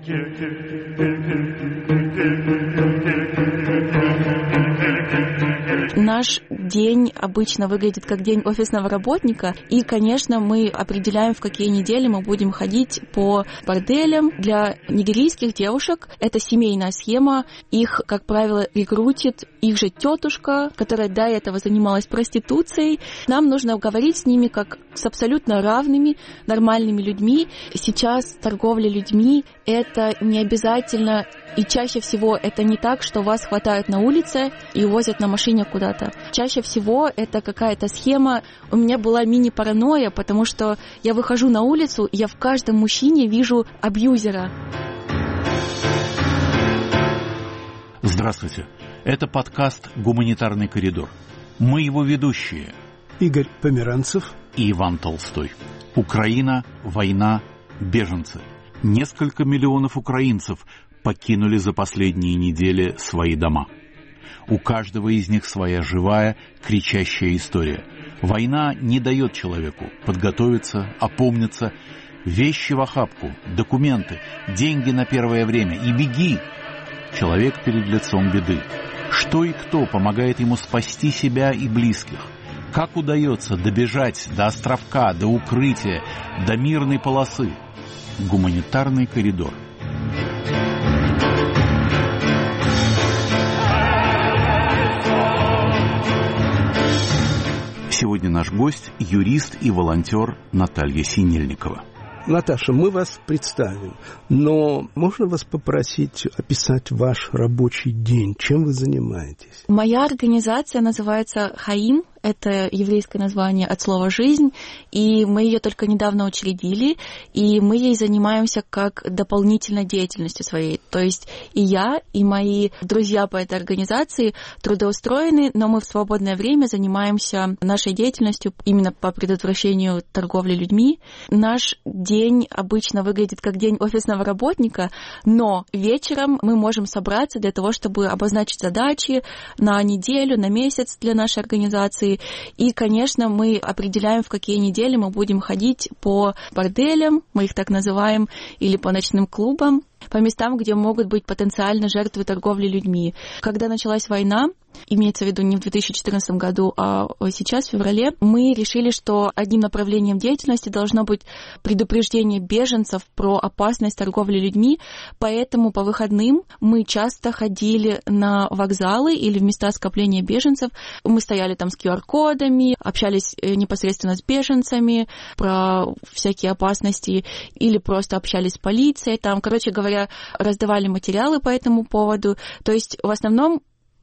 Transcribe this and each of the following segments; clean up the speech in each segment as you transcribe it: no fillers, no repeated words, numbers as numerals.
Наш день обычно выглядит как день офисного работника, и, конечно, мы определяем, в какие недели мы будем ходить по борделям. Для нигерийских девушек это семейная схема, их, как правило, рекрутит их же тетушка, которая до этого занималась проституцией. Нам нужно говорить с ними как с абсолютно равными, нормальными людьми. Сейчас торговля людьми — это не обязательно, и чаще всего это не так, что вас хватают на улице и увозят на машине куда-то. Чаще всего это какая-то схема. У меня была мини-паранойя, потому что я выхожу на улицу, и я в каждом мужчине вижу абьюзера. Здравствуйте. Это подкаст «Гуманитарный коридор». Мы его ведущие. Игорь Померанцев и Иван Толстой. Украина, война, беженцы. Несколько миллионов украинцев покинули за последние недели свои дома. У каждого из них своя живая, кричащая история. Война не дает человеку подготовиться, опомниться. Вещи в охапку, документы, деньги на первое время и беги. Человек перед лицом беды. Что и кто помогает ему спасти себя и близких? Как удается добежать до островка, до укрытия, до мирной полосы? Гуманитарный коридор. Сегодня наш гость – юрист и волонтер Наталья Синельникова. Наташа, мы вас представим, но можно вас попросить описать ваш рабочий день? Чем вы занимаетесь? Моя организация называется «Хаим». Это еврейское название от слова «жизнь», и мы ее только недавно учредили, и мы ей занимаемся как дополнительной деятельностью своей. То есть и я, и мои друзья по этой организации трудоустроены, но мы в свободное время занимаемся нашей деятельностью именно по предотвращению торговли людьми. Наш день обычно выглядит как день офисного работника, но вечером мы можем собраться для того, чтобы обозначить задачи на неделю, на месяц для нашей организации. И, конечно, мы определяем, в какие недели мы будем ходить по борделям, мы их так называем, или по ночным клубам, по местам, где могут быть потенциально жертвы торговли людьми. Когда началась война, имеется в виду не в 2014 году, а сейчас, в феврале, мы решили, что одним направлением деятельности должно быть предупреждение беженцев про опасность торговли людьми, поэтому по выходным мы часто ходили на вокзалы или в места скопления беженцев. Мы стояли там с QR-кодами, общались непосредственно с беженцами про всякие опасности или просто общались с полицией. Там, короче говоря, раздавали материалы по этому поводу. То есть в основном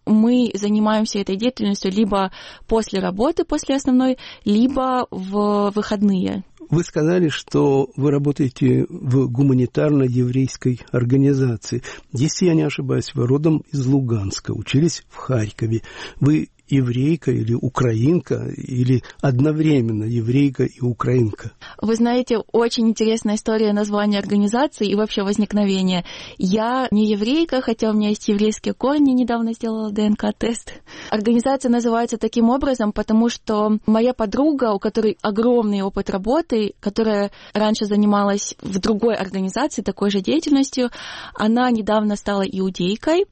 мы занимаемся этой деятельностью либо после работы, после основной, либо в выходные. Вы сказали, что вы работаете в гуманитарно-еврейской организации. Если я не ошибаюсь, вы родом из Луганска, учились в Харькове. Вы еврейка или украинка, или одновременно еврейка и украинка? Вы знаете, очень интересная история названия организации и вообще возникновения. Я не еврейка, хотя у меня есть еврейские корни, недавно сделала ДНК-тест. Организация называется таким образом, потому что моя подруга, у которой огромный опыт работы, которая раньше занималась в другой организации такой же деятельностью, она недавно стала иудейкой,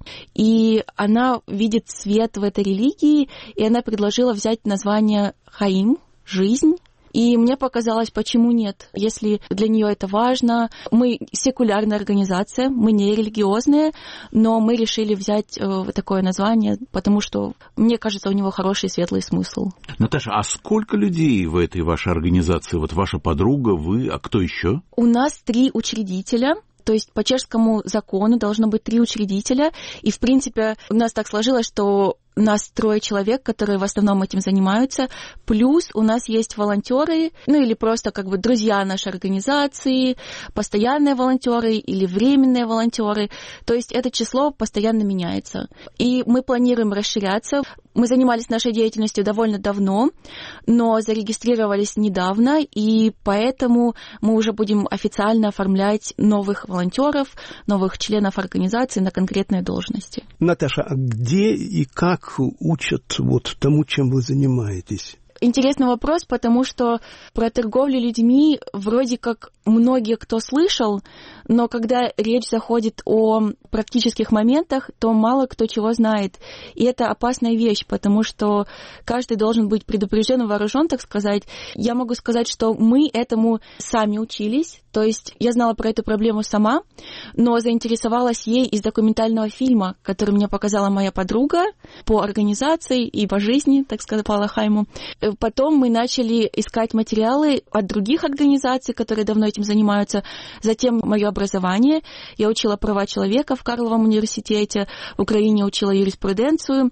и она видит свет в этой религии, и она предложила взять название «Хаим» — «жизнь». И мне показалось, почему нет, если для нее это важно. Мы секулярная организация, мы не религиозные, но мы решили взять такое название, потому что, мне кажется, у него хороший светлый смысл. Наташа, а сколько людей в этой вашей организации? Вот ваша подруга, вы, а кто еще? У нас 3 учредителя. То есть по чешскому закону должно быть 3 учредителя. И, в принципе, у нас так сложилось, что нас 3 человек, которые в основном этим занимаются, плюс у нас есть волонтеры, ну или просто как бы друзья нашей организации, постоянные волонтеры или временные волонтеры. То есть это число постоянно меняется. И мы планируем расширяться. Мы занимались нашей деятельностью довольно давно, но зарегистрировались недавно, и поэтому мы уже будем официально оформлять новых волонтеров, новых членов организации на конкретные должности. Наташа, а где и как учат вот тому, чем вы занимаетесь? интересный вопрос, потому что про торговлю людьми вроде как многие кто слышал, но когда речь заходит о практических моментах, то мало кто чего знает. И это опасная вещь, потому что каждый должен быть предупрежден и вооружен, так сказать. Я могу сказать, что мы этому сами учились. То есть я знала про эту проблему сама, но заинтересовалась ей из документального фильма, который мне показала моя подруга по организации и по жизни, так сказать, по Алахайму. Потом мы начали искать материалы от других организаций, которые давно этим занимаются. Затем мое образование. Я учила права человека в Карловом университете, в Украине учила юриспруденцию.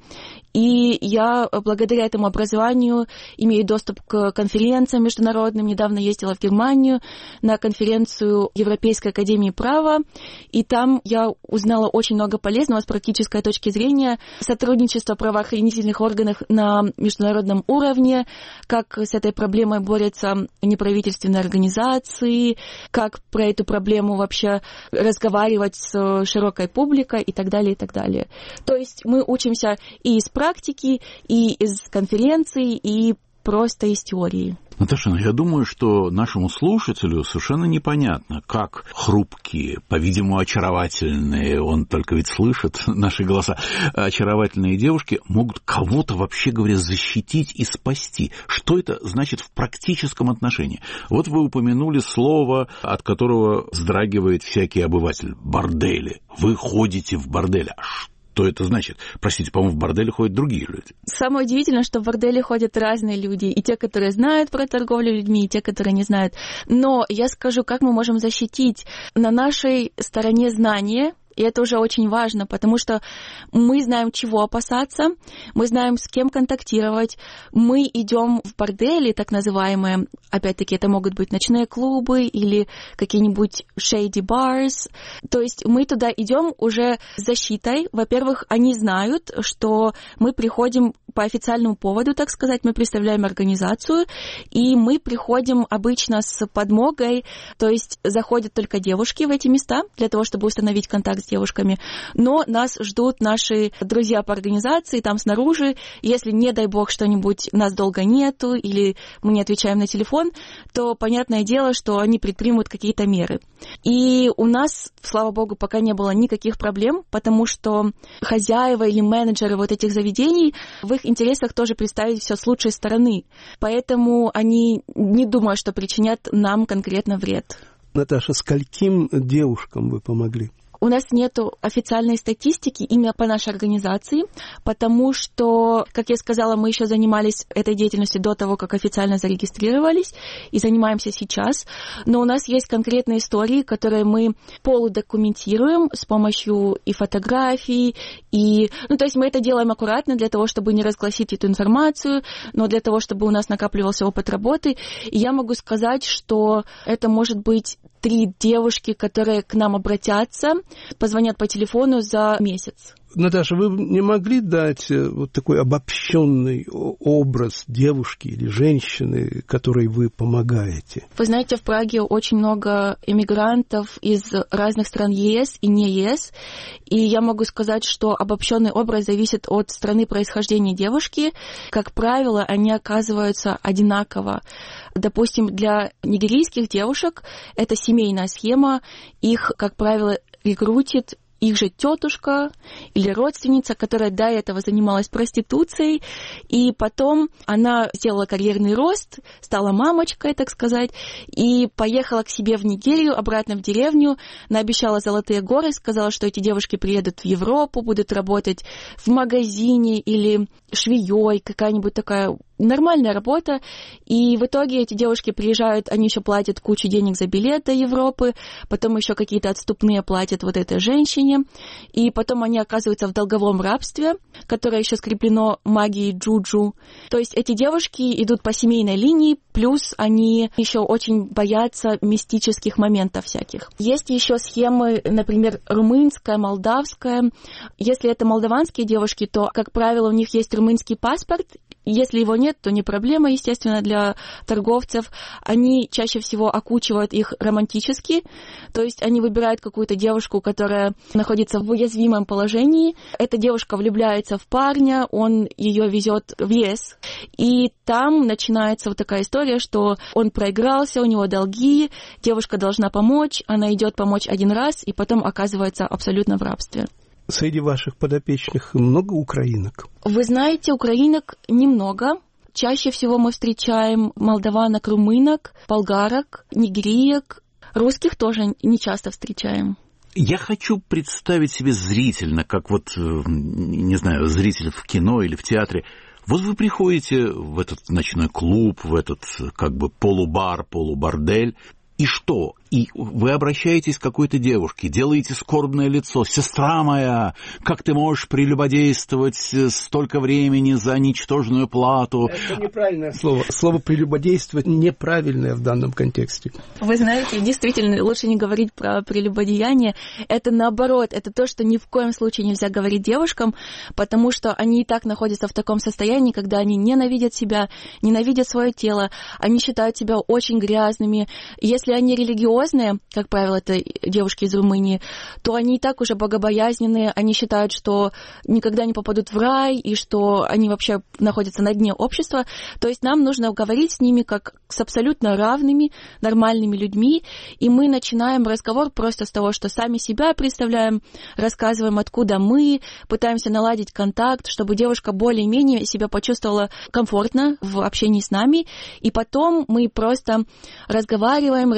И я благодаря этому образованию имею доступ к конференциям международным. Недавно ездила в Германию на конференцию Европейской академии права, и там я узнала очень много полезного с практической точки зрения сотрудничества правоохранительных органов на международном уровне, как с этой проблемой борются неправительственные организации, как про эту проблему вообще разговаривать с широкой публикой и так далее, и так далее. То есть мы учимся и из практики, и из конференций, и просто из теории. Наташа, я думаю, что нашему слушателю совершенно непонятно, как хрупкие, по-видимому, очаровательные, он только ведь слышит наши голоса, очаровательные девушки могут кого-то, вообще говоря, защитить и спасти. Что это значит в практическом отношении? Вот вы упомянули слово, от которого вздрагивает всякий обыватель – бордели. Вы ходите в бордель. Что это значит? Простите, по-моему, в борделе ходят другие люди. Самое удивительное, что в борделе ходят разные люди. И те, которые знают про торговлю людьми, и те, которые не знают. Но я скажу, как мы можем защитить. На нашей стороне знания. И это уже очень важно, потому что мы знаем, чего опасаться, мы знаем, с кем контактировать. Мы идем в бордели, так называемые, опять-таки, это могут быть ночные клубы или какие-нибудь shady bars. То есть мы туда идем уже с защитой. Во-первых, они знают, что мы приходим по официальному поводу, так сказать, мы представляем организацию, и мы приходим обычно с подмогой, то есть заходят только девушки в эти места для того, чтобы установить контакт с девушками, но нас ждут наши друзья по организации там снаружи. Если, не дай бог, что-нибудь, нас долго нету или мы не отвечаем на телефон, то понятное дело, что они предпримут какие-то меры. И у нас, слава богу, пока не было никаких проблем, потому что хозяева или менеджеры вот этих заведений, в их интересах тоже представить все с лучшей стороны. Поэтому они не думают, что причинят нам конкретно вред. Наташа, скольким девушкам вы помогли? У нас нет официальной статистики именно по нашей организации, потому что, как я сказала, мы еще занимались этой деятельностью до того, как официально зарегистрировались, и занимаемся сейчас. Но у нас есть конкретные истории, которые мы полудокументируем с помощью и фотографий, и... Ну, то есть мы это делаем аккуратно для того, чтобы не разгласить эту информацию, но для того, чтобы у нас накапливался опыт работы. И я могу сказать, что это может быть 3 девушки, которые к нам обратятся, позвонят по телефону за месяц. Наташа, вы не могли дать вот такой обобщенный образ девушки или женщины, которой вы помогаете? Вы знаете, в Праге очень много иммигрантов из разных стран ЕС и не ЕС, и я могу сказать, что обобщенный образ зависит от страны происхождения девушки. Как правило, они оказываются одинаково. Допустим, для нигерийских девушек это семейная схема, их, как правило, рекрутит их же тетушка или родственница, которая до этого занималась проституцией, и потом она сделала карьерный рост, стала мамочкой, так сказать, и поехала к себе в Нигерию, обратно в деревню, наобещала золотые горы, сказала, что эти девушки приедут в Европу, будут работать в магазине или швеей, какая-нибудь такая нормальная работа, и в итоге эти девушки приезжают, они еще платят кучу денег за билет до Европы, потом еще какие-то отступные платят вот этой женщине, и потом они оказываются в долговом рабстве, которое еще скреплено магией джуджу. То есть эти девушки идут по семейной линии, плюс они еще очень боятся мистических моментов всяких. Есть еще схемы, например, румынская, молдавская. Если это молдаванские девушки, то, как правило, у них есть румынский паспорт, Если его нет, то не проблема, естественно, для торговцев. Они чаще всего окучивают их романтически, то есть они выбирают какую-то девушку, которая находится в уязвимом положении. Эта девушка влюбляется в парня, он ее везет в лес, и там начинается вот такая история, что он проигрался, у него долги, девушка должна помочь, она идет помочь один раз, и потом оказывается абсолютно в рабстве. Среди ваших подопечных много украинок? Вы знаете, украинок немного. Чаще всего мы встречаем молдаванок, румынок, болгарок, нигериек. Русских тоже не часто встречаем. Я хочу представить себе зрительно, как вот, не знаю, зритель в кино или в театре. Вот вы приходите в этот ночной клуб, в этот как бы полубар, полубордель, и что? И вы обращаетесь к какой-то девушке, делаете скорбное лицо. «Сестра моя, как ты можешь прелюбодействовать столько времени за ничтожную плату?» Это неправильное слово. Слово «прелюбодействовать» неправильное в данном контексте. Вы знаете, действительно, лучше не говорить про прелюбодеяние. Это наоборот, это то, что ни в коем случае нельзя говорить девушкам, потому что они и так находятся в таком состоянии, когда они ненавидят себя, ненавидят свое тело, они считают себя очень грязными. Если они религиозные, как правило, это девушки из Румынии, то они и так уже богобоязненные, они считают, что никогда не попадут в рай, и что они вообще находятся на дне общества. То есть нам нужно говорить с ними как с абсолютно равными, нормальными людьми, и мы начинаем разговор просто с того, что сами себя представляем, рассказываем, откуда мы, пытаемся наладить контакт, чтобы девушка более-менее себя почувствовала комфортно в общении с нами, и потом мы просто разговариваем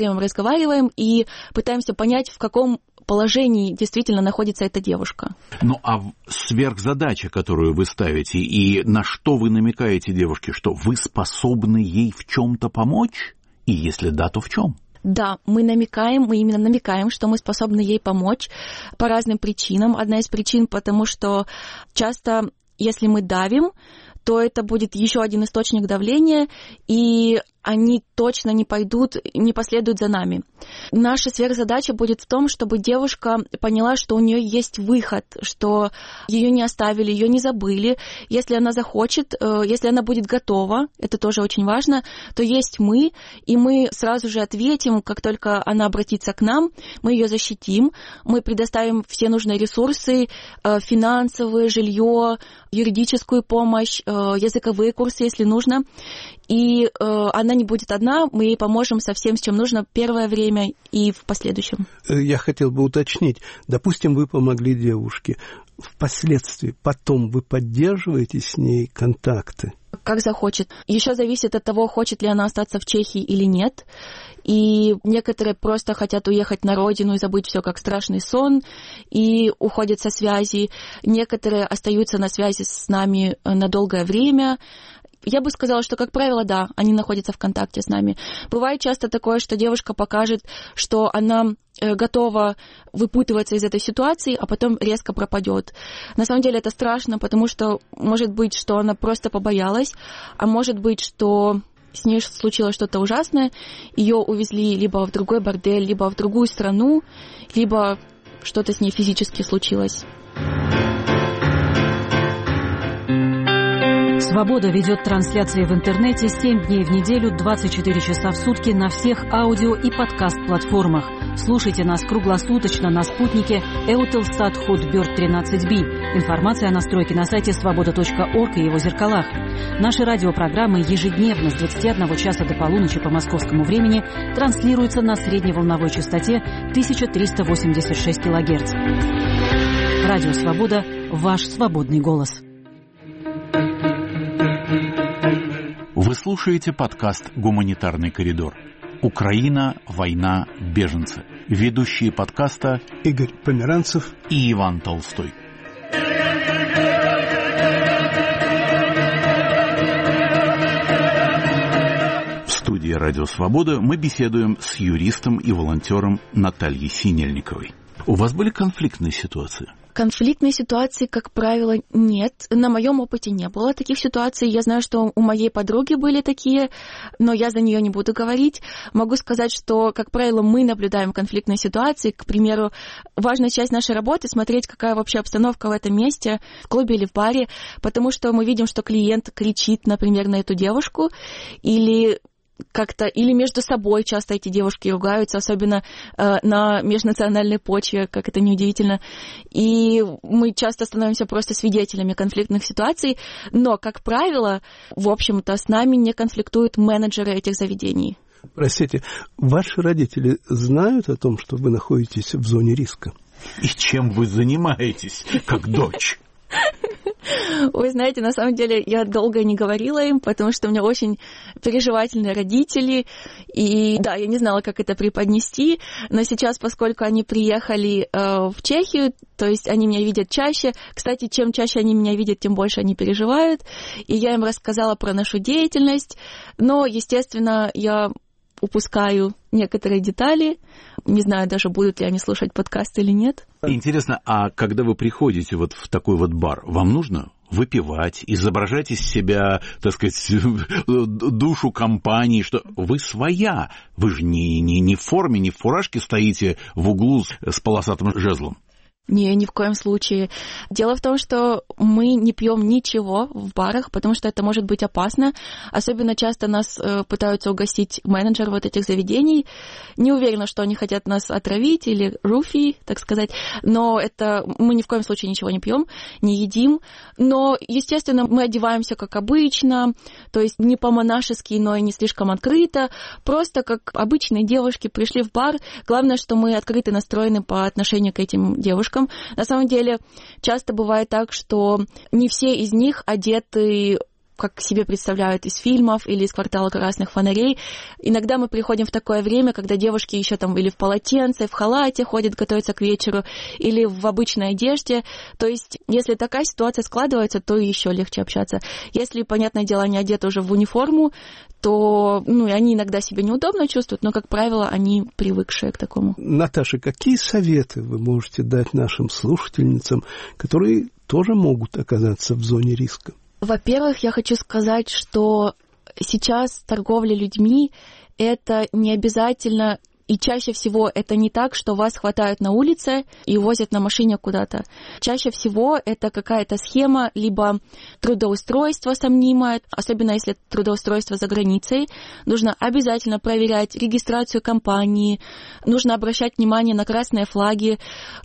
и пытаемся понять, в каком положении действительно находится эта девушка. Ну, а сверхзадача, которую вы ставите, и на что вы намекаете девушке, что вы способны ей в чем-то помочь? И если да, то в чем? Да, мы именно намекаем, что мы способны ей помочь по разным причинам. Одна из причин, потому что часто, если мы давим, то это будет еще один источник давления, и они точно не последуют за нами. Наша сверхзадача будет в том, чтобы девушка поняла, что у нее есть выход, что ее не оставили, ее не забыли. Если она захочет, если она будет готова, это тоже очень важно, то есть мы, и мы сразу же ответим, как только она обратится к нам, мы ее защитим, мы предоставим все нужные ресурсы, финансовые, жилье, юридическую помощь, языковые курсы, если нужно. И она не будет одна, мы ей поможем со всем, с чем нужно, первое время и в последующем. Я хотел бы уточнить. Допустим, вы помогли девушке. Впоследствии, потом вы поддерживаете с ней контакты? Как захочет. Еще зависит от того, хочет ли она остаться в Чехии или нет. И некоторые просто хотят уехать на родину и забыть все как страшный сон, и уходят со связи. Некоторые остаются на связи с нами на долгое время. Я бы сказала, что, как правило, да, они находятся в контакте с нами. Бывает часто такое, что девушка покажет, что она готова выпутываться из этой ситуации, а потом резко пропадет. На самом деле это страшно, потому что может быть, что она просто побоялась, а может быть, что с ней случилось что-то ужасное, ее увезли либо в другой бордель, либо в другую страну, либо что-то с ней физически случилось. «Свобода» ведет трансляции в интернете 7 дней в неделю, 24 часа в сутки на всех аудио и подкаст-платформах. Слушайте нас круглосуточно на спутнике Eutelsat Hotbird 13B. Информация о настройке на сайте svoboda.org и его зеркалах. Наши радиопрограммы ежедневно с 21 часа до полуночи по московскому времени транслируются на средневолновой частоте 1386 кГц. Радио «Свобода» – ваш свободный голос. Вы слушаете подкаст «Гуманитарный коридор». Украина, война, беженцы. Ведущие подкаста Игорь Померанцев и Иван Толстой. В студии «Радио Свобода» мы беседуем с юристом и волонтером Натальей Синельниковой. У вас были конфликтные ситуации? Конфликтной ситуации, как правило, нет. На моем опыте не было таких ситуаций. Я знаю, что у моей подруги были такие, но я за нее не буду говорить. Могу сказать, что, как правило, мы наблюдаем конфликтные ситуации. К примеру, важная часть нашей работы — смотреть, какая вообще обстановка в этом месте, в клубе или в баре, потому что мы видим, что клиент кричит, например, на эту девушку, или между собой часто эти девушки ругаются, особенно на межнациональной почве, как это неудивительно. И мы часто становимся просто свидетелями конфликтных ситуаций, но, как правило, в общем-то, с нами не конфликтуют менеджеры этих заведений. Простите, ваши родители знают о том, что вы находитесь в зоне риска? И чем вы занимаетесь, как дочь? Вы знаете, на самом деле я долго не говорила им, потому что у меня очень переживательные родители, и да, я не знала, как это преподнести, но сейчас, поскольку они приехали в Чехию, то есть они меня видят чаще, кстати, чем чаще они меня видят, тем больше они переживают, и я им рассказала про нашу деятельность, но, естественно, я упускаю некоторые детали. Не знаю даже, будут ли они слушать подкаст или нет. Интересно, а когда вы приходите вот в такой вот бар, вам нужно выпивать, изображать из себя, так сказать, душу компании, что вы своя, вы же не в форме, не в фуражке стоите в углу с полосатым жезлом? Не, ни в коем случае. Дело в том, что мы не пьем ничего в барах, потому что это может быть опасно. Особенно часто нас пытаются угостить менеджеры вот этих заведений. Не уверена, что они хотят нас отравить или руфи, так сказать. Но это мы ни в коем случае ничего не пьем, не едим. Но, естественно, мы одеваемся как обычно, то есть не по-монашески, но и не слишком открыто. Просто как обычные девушки пришли в бар. Главное, что мы открыто настроены по отношению к этим девушкам. На самом деле, часто бывает так, что не все из них одеты, как себе представляют из фильмов или из «Квартала красных фонарей». Иногда мы приходим в такое время, когда девушки еще там или в полотенце, в халате ходят, готовятся к вечеру, или в обычной одежде. То есть, если такая ситуация складывается, то еще легче общаться. Если, понятное дело, они одеты уже в униформу, то они иногда себя неудобно чувствуют, но, как правило, они привыкшие к такому. Наташа, какие советы вы можете дать нашим слушательницам, которые тоже могут оказаться в зоне риска? Во-первых, я хочу сказать, что сейчас торговля людьми — это не обязательно, и чаще всего это не так, что вас хватают на улице и возят на машине куда-то. Чаще всего это какая-то схема, либо трудоустройство сомнимое, особенно если трудоустройство за границей. Нужно обязательно проверять регистрацию компании, нужно обращать внимание на красные флаги,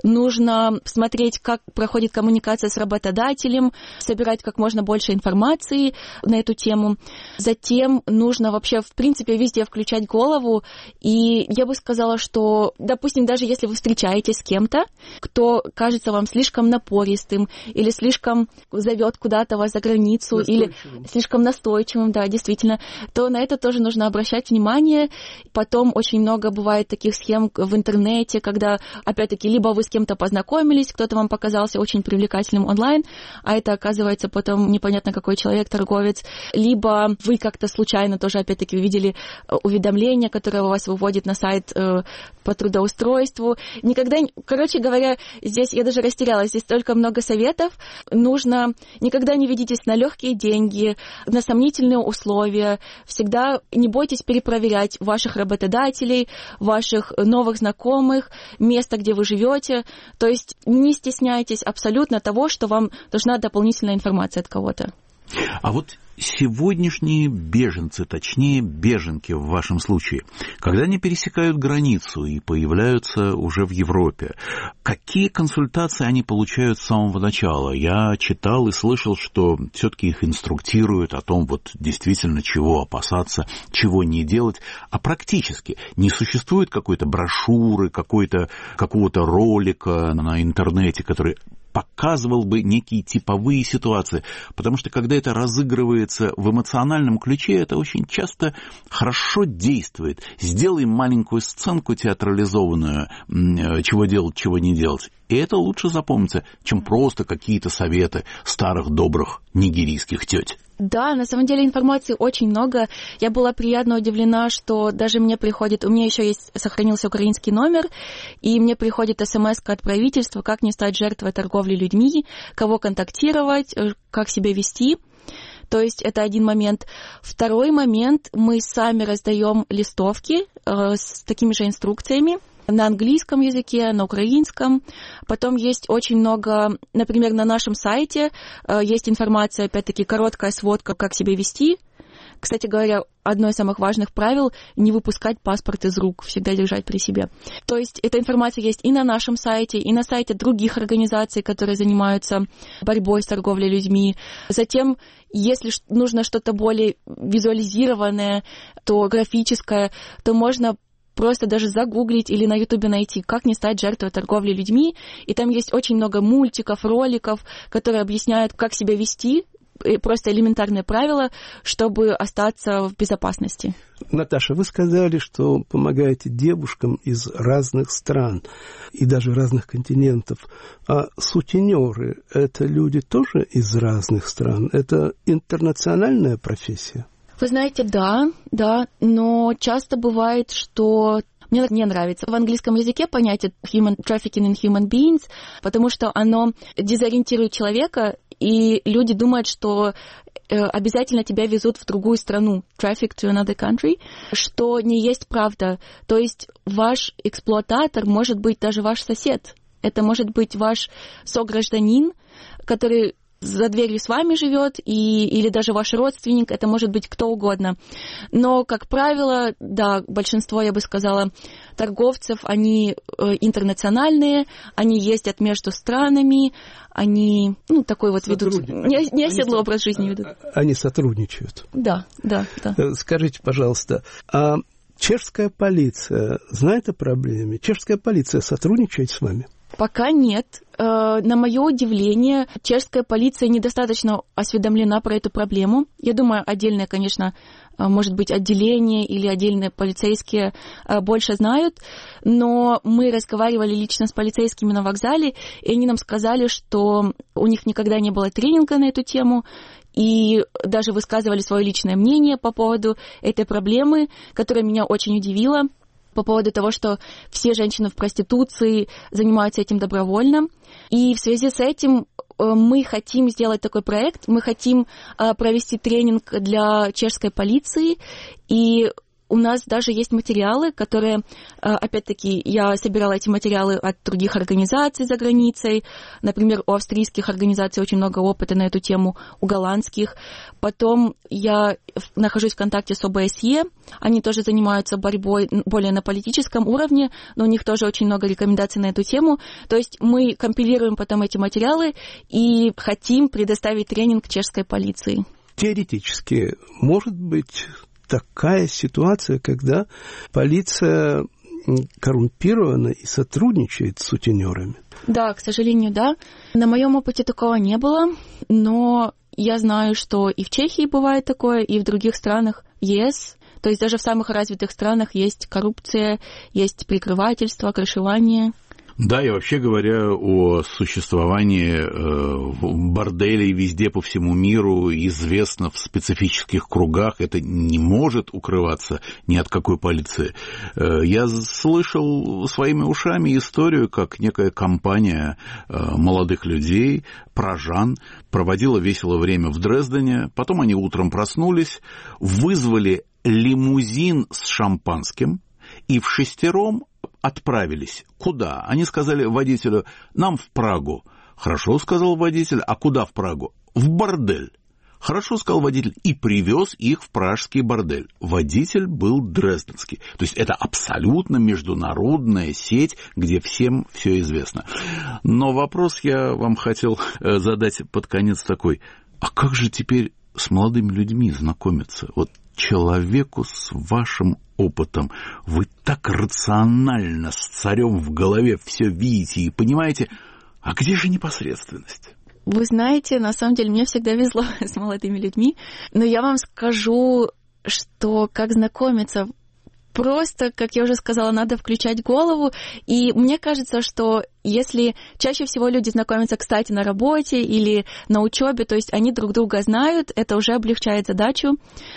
нужно смотреть, как проходит коммуникация с работодателем, собирать как можно больше информации на эту тему. Затем нужно вообще, в принципе, везде включать голову, и я бы сказала, что, допустим, даже если вы встречаетесь с кем-то, кто кажется вам слишком напористым или слишком зовет куда-то вас за границу, или слишком настойчивым, да, действительно, то на это тоже нужно обращать внимание. Потом очень много бывает таких схем в интернете, когда, опять-таки, либо вы с кем-то познакомились, кто-то вам показался очень привлекательным онлайн, а это оказывается потом непонятно какой человек, торговец, либо вы как-то случайно тоже, опять-таки, увидели уведомление, которое вас выводит на сайт по трудоустройству. Короче говоря, здесь я даже растерялась, здесь столько много советов. Нужно, никогда не ведитесь на легкие деньги, на сомнительные условия. Всегда не бойтесь перепроверять ваших работодателей, ваших новых знакомых, место, где вы живете. То есть не стесняйтесь абсолютно того, что вам нужна дополнительная информация от кого-то. А вот сегодняшние беженцы, точнее беженки в вашем случае, когда они пересекают границу и появляются уже в Европе, какие консультации они получают с самого начала? Я читал и слышал, что все-таки их инструктируют о том, вот действительно, чего опасаться, чего не делать, а практически не существует какой-то брошюры, какого-то ролика на интернете, который показывал бы некие типовые ситуации, потому что когда это разыгрывается в эмоциональном ключе, это очень часто хорошо действует. Сделай маленькую сценку театрализованную, чего делать, чего не делать, И это лучше запомнится, чем просто какие-то советы старых добрых нигерийских теть. Да, на самом деле информации очень много. Я была приятно удивлена, что даже мне приходит... У меня еще сохранился украинский номер, и мне приходит смс-ка от правительства, как не стать жертвой торговли людьми, кого контактировать, как себя вести. То есть это один момент. Второй момент, мы сами раздаем листовки с такими же инструкциями на английском языке, на украинском. Потом есть очень много, например, на нашем сайте есть информация, опять-таки, короткая сводка, как себя вести. Кстати говоря, одно из самых важных правил – не выпускать паспорт из рук, всегда держать при себе. То есть эта информация есть и на нашем сайте, и на сайте других организаций, которые занимаются борьбой с торговлей людьми. Затем, если нужно что-то более визуализированное, то графическое, то можно просто даже загуглить или на Ютубе найти, как не стать жертвой торговли людьми. И там есть очень много мультиков, роликов, которые объясняют, как себя вести, просто элементарные правила, чтобы остаться в безопасности. Наташа, вы сказали, что помогаете девушкам из разных стран и даже разных континентов. А сутенеры – это люди тоже из разных стран? Это интернациональная профессия? Вы знаете, да, но часто бывает, что мне не нравится в английском языке понятие human trafficking in human beings, потому что оно дезориентирует человека, и люди думают, что обязательно тебя везут в другую страну, traffic to another country, что не есть правда. То есть ваш эксплуататор может быть даже ваш сосед. Это может быть ваш согражданин, который за дверью с вами живет, или даже ваш родственник, это может быть кто угодно. Но, как правило, да, большинство, я бы сказала, торговцев, они интернациональные, они ездят между странами, они, такой вот ведут, не оседлый образ жизни ведут. Они сотрудничают. Да. Скажите, пожалуйста, а чешская полиция знает о проблеме? Чешская полиция сотрудничает с вами? Пока нет. На мое удивление, чешская полиция недостаточно осведомлена про эту проблему. Я думаю, отдельное, конечно, может быть, отделение или отдельные полицейские больше знают, но мы разговаривали лично с полицейскими на вокзале, и они нам сказали, что у них никогда не было тренинга на эту тему, и даже высказывали свое личное мнение по поводу этой проблемы, которая меня очень удивила, по поводу того, что все женщины в проституции занимаются этим добровольно. И в связи с этим мы хотим сделать такой проект, мы хотим провести тренинг для чешской полиции, и у нас даже есть материалы, которые, опять-таки, я собирала эти материалы от других организаций за границей. Например, у австрийских организаций очень много опыта на эту тему, у голландских. Потом я нахожусь в контакте с ОБСЕ. Они тоже занимаются борьбой более на политическом уровне, но у них тоже очень много рекомендаций на эту тему. То есть мы компилируем потом эти материалы и хотим предоставить тренинг чешской полиции. Теоретически, может быть такая ситуация, когда полиция коррумпирована и сотрудничает с сутенерами? Да, к сожалению, да. На моем опыте такого не было, но я знаю, что и в Чехии бывает такое, и в других странах ЕС. То есть даже в самых развитых странах есть коррупция, есть прикрывательство, крышевание. Да, и вообще говоря о существовании борделей везде по всему миру, известно в специфических кругах, это не может укрываться ни от какой полиции. Я слышал своими ушами историю, как некая компания молодых людей, прожан, проводила весело время в Дрездене, потом они утром проснулись, вызвали лимузин с шампанским и вшестером отправились. Куда? Они сказали водителю: нам в Прагу. Хорошо, сказал водитель. А куда в Прагу? В бордель. Хорошо, сказал водитель, и привез их в пражский бордель. Водитель был дрезденский. То есть это абсолютно международная сеть, где всем все известно. Но вопрос я вам хотел задать под конец такой. А как же теперь с молодыми людьми знакомиться? Вот человеку с вашим опытом. Вы так рационально с царем в голове все видите и понимаете, а где же непосредственность? Вы знаете, на самом деле мне всегда везло с молодыми людьми, но я вам скажу, что как знакомиться, Просто, как я уже сказала, надо включать голову. И мне кажется, что если чаще всего люди знакомятся, кстати, на работе или на учебе, то есть они друг друга знают, это уже облегчает задачу.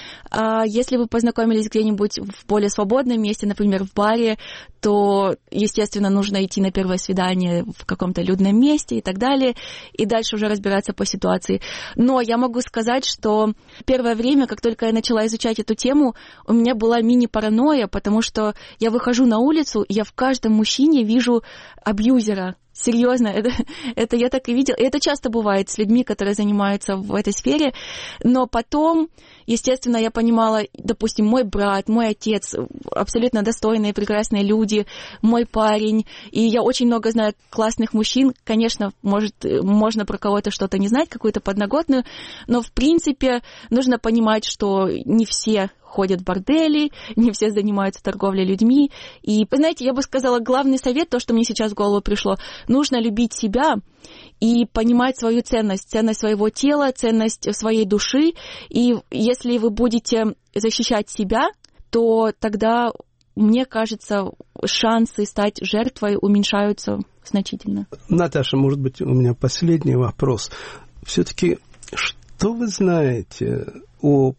А если вы познакомились где-нибудь в более свободном месте, например, в баре, то, естественно, нужно идти на первое свидание в каком-то людном месте и так далее, и дальше уже разбираться по ситуации. Но я могу сказать, что первое время, как только я начала изучать эту тему, у меня была мини-паранойя, потому что я выхожу на улицу, и я в каждом мужчине вижу абьюзера. Серьезно, это я так и видела. И это часто бывает с людьми, которые занимаются в этой сфере. Но потом, естественно, я понимала, допустим, мой брат, мой отец, абсолютно достойные, прекрасные люди, мой парень. И я очень много знаю классных мужчин. Конечно, можно про кого-то что-то не знать, какую-то подноготную. Но, в принципе, нужно понимать, что не все ходят в бордели, не все занимаются торговлей людьми. И, знаете, я бы сказала, главный совет, то, что мне сейчас в голову пришло, нужно любить себя и понимать свою ценность своего тела, ценность своей души. И если вы будете защищать себя, то тогда, мне кажется, шансы стать жертвой уменьшаются значительно. Наташа, может быть, у меня последний вопрос. Все-таки, что вы знаете о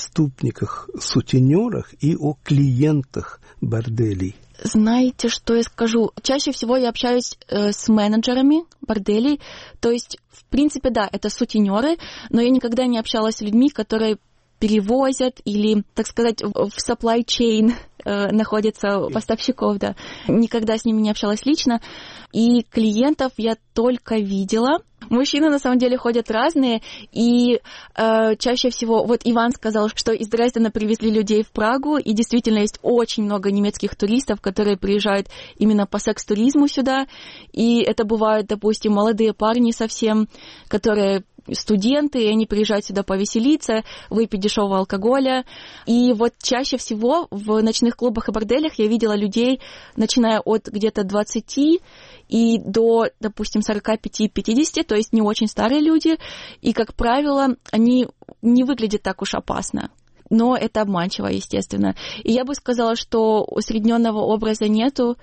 преступниках-сутенерах и о клиентах борделей? Знаете, что я скажу? Чаще всего я общаюсь с менеджерами борделей. То есть, в принципе, да, это сутенеры, но я никогда не общалась с людьми, которые перевозят или, так сказать, в supply chain находятся поставщиков, да. Никогда с ними не общалась лично. И клиентов я только видела. Мужчины, на самом деле, ходят разные, и чаще всего, вот Иван сказал, что из Дрездена привезли людей в Прагу, и действительно есть очень много немецких туристов, которые приезжают именно по секс-туризму сюда, и это бывают, допустим, молодые парни совсем, которые студенты, и они приезжают сюда повеселиться, выпить дешевого алкоголя. И вот чаще всего в ночных клубах и борделях я видела людей, начиная от где-то 20 и до, допустим, 45-50, то есть не очень старые люди. И, как правило, они не выглядят так уж опасно. Но это обманчиво, естественно. И я бы сказала, что усредненного образа нету,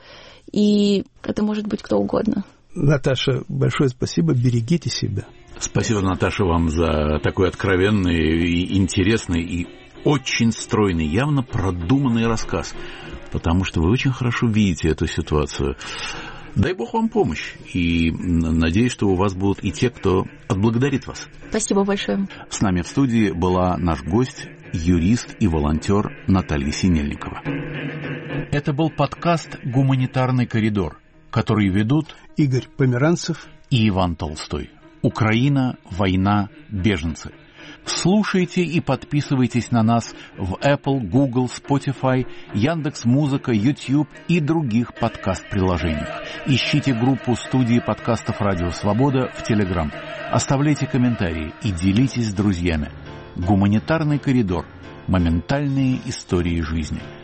и это может быть кто угодно. Наташа, большое спасибо, берегите себя. Спасибо, Наташа, вам за такой откровенный и интересный, и очень стройный, явно продуманный рассказ, потому что вы очень хорошо видите эту ситуацию. Дай Бог вам помощь, и надеюсь, что у вас будут и те, кто отблагодарит вас. Спасибо большое. С нами в студии была наш гость, юрист и волонтер Наталья Синельникова. Это был подкаст «Гуманитарный коридор», который ведут Игорь Померанцев и Иван Толстой. Украина, война, беженцы. Слушайте и подписывайтесь на нас в Apple, Google, Spotify, Яндекс.Музыка, YouTube и других подкаст-приложениях. Ищите группу студии подкастов «Радио Свобода» в Telegram. Оставляйте комментарии и делитесь с друзьями. Гуманитарный коридор. Моментальные истории жизни.